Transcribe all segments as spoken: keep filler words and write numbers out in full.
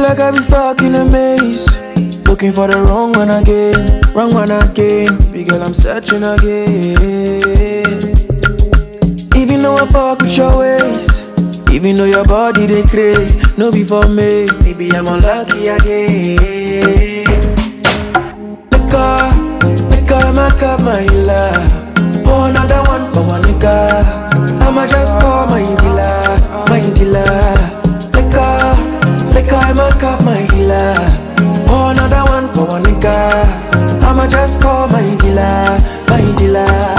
like I be stuck in a maze, looking for the wrong one again, wrong one again. Big girl, I'm searching again. Even though I fuck with your ways, even though your body they craze, no be for me, maybe I'm unlucky again. Nigga, nigga, my cup, my love. Pour another one for one nigga. I'ma just call my dealer, my dealer. Nigga, nigga, my cup, my healer. Pour another one for one nigga. I'ma just call my dealer, my dealer.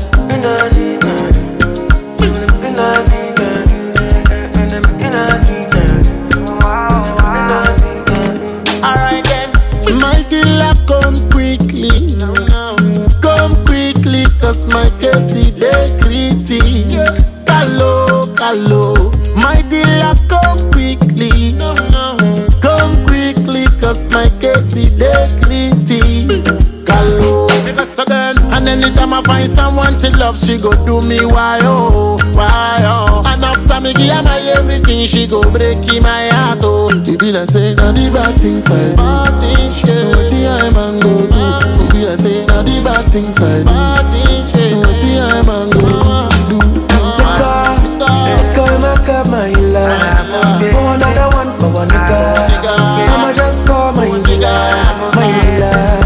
Alright then, my dealer come quickly. Come quickly, cause my case is dey gritty. Hello, hello. My dealer come quickly. Come quickly, cause my case is dey gritty. Hello. So then, and anytime I find someone to love, she go do me why oh, why oh. And after me give her my everything, she go break in my heart oh. It be like say, now the bad things I do, bad things yeah. What the I man go do? It be like say, now the bad things I do, bad things yeah. What the I man go do? Nigga, nigga, my cup, my love. Pour another one for one nigga. I'ma just call my dealer, my dealer.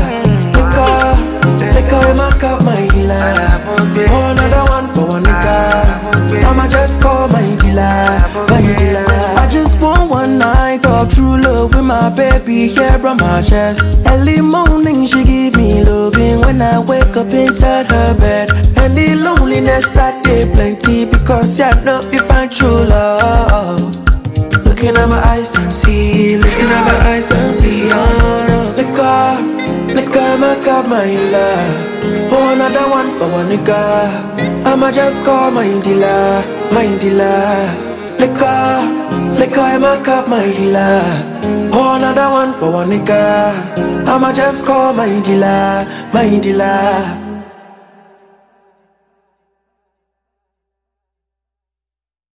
My cup, my healer. Pour another one for one nigga. I'ma just call my dealer, my dealer. I just want one night of true love with my baby here on my chest. Early morning she give me loving when I wake up inside her bed. And the loneliness that day plenty because I know if I true love. Looking at my eyes and see, looking at my eyes and see, oh no. Nigga, nigga, my cup, my love. Pour another one for one nigga. I'ma just call my dealer, my dealer. Nigga, nigga, my cup, my healer. Pour another one for one nigga. I'ma just call my dealer, my dealer.